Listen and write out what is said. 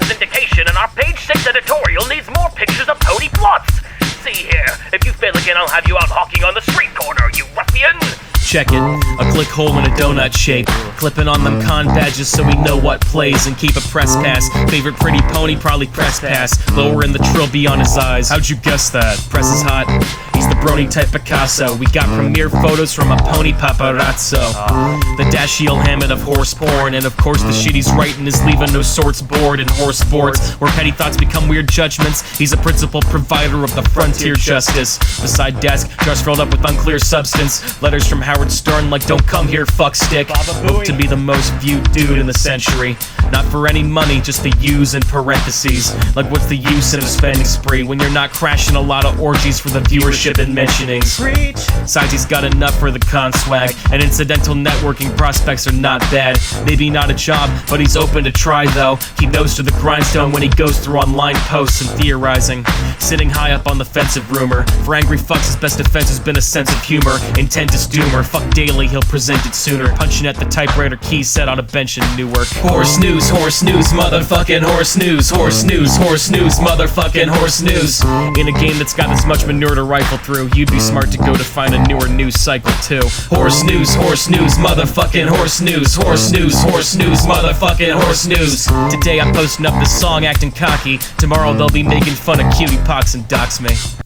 indication, and our page 6 editorial needs more pictures of pony plots. See here, if you fail again, I'll have you out hawking on the street corner, you ruffian! Check it, a click hole in a donut shape. Clipping on them con badges so we know what plays. And keep a press pass. Favorite pretty pony, probably press pass. Lower in the trill beyond his eyes. How'd you guess that? Press is hot. He's the brony type Picasso. We got premiere photos from a pony paparazzo. The Dashiell Hammett of horse porn. And of course the shit he's writing is leaving no sorts bored in horse sports. Where petty thoughts become weird judgments. He's a principal provider of the frontier justice. Beside desk, jars filled up with unclear substance. Letters from Howard Stern like don't come here fuckstick. Hope to be the most viewed dude in the century. Not for any money, just the use in parentheses. Like what's the use in a spending spree when you're not crashing a lot of orgies for the viewership and mentionings. Besides he's got enough for the con swag, and incidental networking prospects are not bad. Maybe not a job, but he's open to try though. He knows to the grindstone when he goes through online posts and theorizing. Sitting high up on the fence of rumor. For angry fucks his best defense has been a sense of humor. Intent is doomer, fuck daily, he'll present it sooner. Punching at the typewriter keys set on a bench in Newark. Horse news, motherfucking horse news. Horse news, motherfucking horse news. In a game that's got this much manure to rifle through, you'd be smart to go to find a newer news cycle too. Horse news, motherfucking horse news. Horse news, motherfucking horse news. Today I'm posting up this song acting cocky. Tomorrow they'll be making fun of cutie pox and dox me.